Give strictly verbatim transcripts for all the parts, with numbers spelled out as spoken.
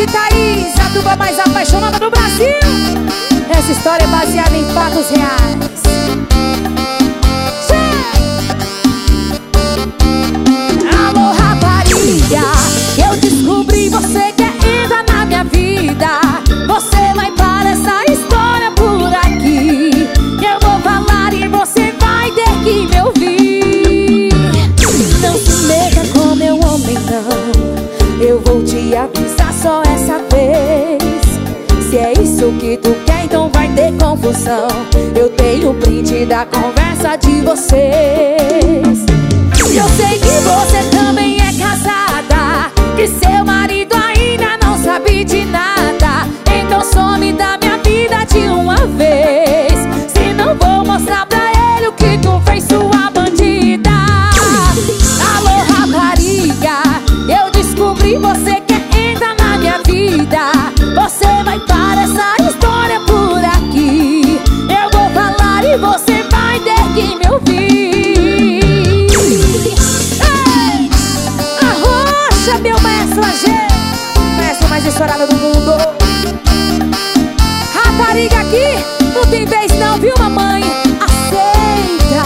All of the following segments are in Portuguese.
e Thaís, a dupla mais apaixonada do Brasil. Essa história é baseada em fatos reais. Alô, rapariga, eu descobri você quer entrar na minha vida. Você vai para essa história por aqui. Eu vou falar e você vai ter que me ouvir. Não se meta com meu homem, não. Eu vou te avisar só essa vez. Se é isso que tu quer, então vai ter confusão. Eu tenho print da conversa de vocês. Eu sei que você também é casada, que seu marido ainda não sabe de nada. Então some da minha vida de uma vez, senão vou mostrar pra ele o que tu fez, sua bandida. Alô, rapariga, eu descobri você quer entrar na minha vida. Você vai para essa história por aqui. Eu vou falar e você vai ter que me ouvir. Ei! Arrocha, meu maestro A G, maestro mais estourado do mundo. Rapariga aqui não tem vez não, viu, mamãe? Aceita.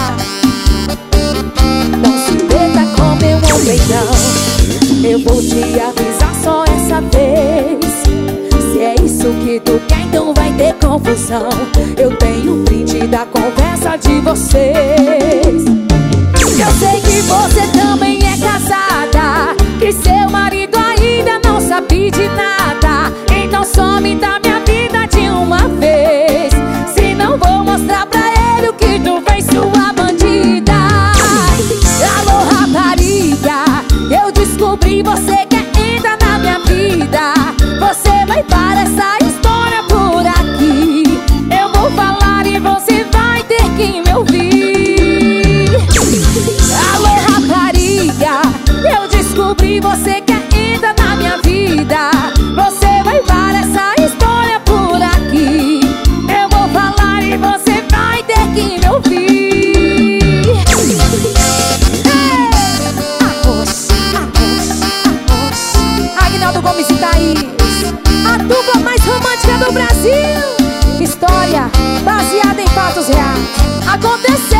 Não se meta com meu homem, não. Eu vou te avisar só essa vez. Se é isso que tu quer, então vai ter confusão. Eu tenho print da conversa de vocês. Eu sei que você também é casada, que seu marido ainda não sabe de nada. Então some da minha vida de uma vez, senão vou mostrar pra ele o que tu fez, sua bandida. Alô, rapariga, eu descobri você quer entrar na minha vida. Você vai para essa história por aqui. Eu vou falar e você vai ter que me ouvir. Alô, rapariga, eu descobri você quer entrar na minha vida. Você vai para essa história por aqui. Eu vou falar e você vai ter que me ouvir. Hey! Arroz, arroz, arroz. Aguinaldo Gomes e Thaís, a dupla mais romântica do Brasil. História baseada em fatos reais. Aconteceu.